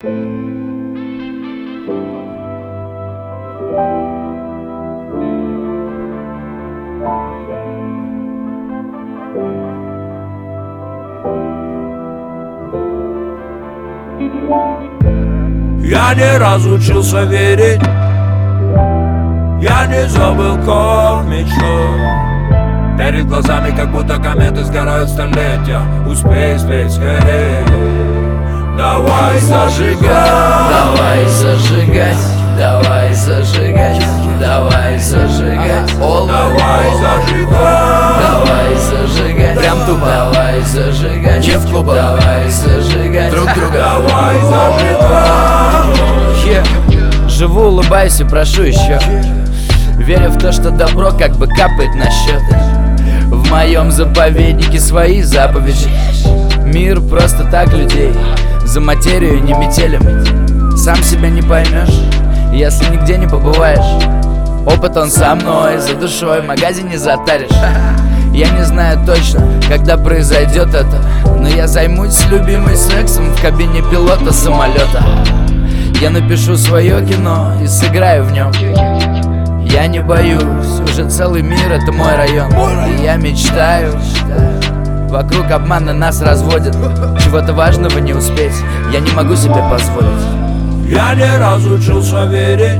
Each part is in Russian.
Я не разучился верить, я не забыл, как мечтать. Перед глазами как будто кометы сгорают столетия. Успей спеть скорее. Давай зажигать, давай зажигать, давай зажигать, давай зажигать, давай зажигать, давай зажигать, прям тупо. Давай зажигать, не в клубах, давай зажигать друг друга. Давай зажигать. Живу, улыбаюсь и прошу еще, веря в то, что добро как бы капает на счет. В моем заповеднике свои заповеди. Мир просто так людей за материю не метелем. Сам себя не поймешь, если нигде не побываешь. Опыт он со мной, за душой, в магазине затаришь. Я не знаю точно, когда произойдет это, но я займусь любимой сексом в кабине пилота самолета. Я напишу свое кино и сыграю в нем. Я не боюсь, уже целый мир это мой район. И я мечтаю, вокруг обмана нас разводят. Чего-то важного не успеть, я не могу себе позволить. Я не разучился верить,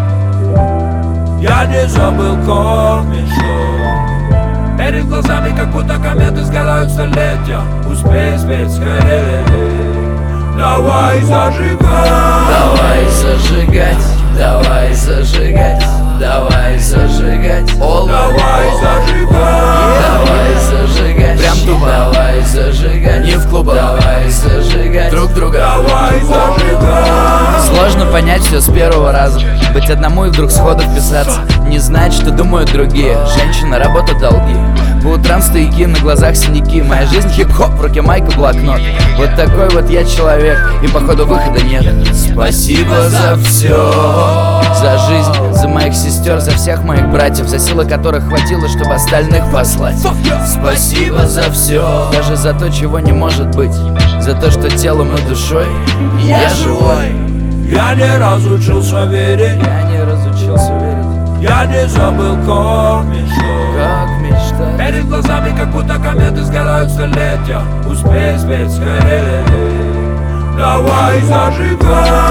я не забыл, как мечтать. Перед глазами как будто кометы сгорают столетия. Успей спеть скорее. Давай зажигать, давай зажигать, давай зажигать, давай зажигать, давай зажигать, давай зажигать, прям тупо. Давай зажигать, не в клубах, давай зажигать, друг друга. Давай зажигать. Сложно понять все с первого раза, быть одному и вдруг сходу вписаться, не знать, что думают другие. Женщина, работа, долги. По утрам стояки, на глазах синяки. Моя жизнь хип-хоп, в руке майка, блокнот. Вот такой вот я человек, и походу выхода нет. Спасибо за все, за жизнь, за моих сестер, за всех моих братьев, за силы которых хватило, чтобы остальных послать. Спасибо за все, даже за то, чего не может быть, за то, что телом и душой я живой. Я не разучился верить, Я не разучился верить, я не забыл, как мечтать. как мечтать. Перед глазами как будто кометы сгорают столетия. Успей спеть скорее. Давай зажигать,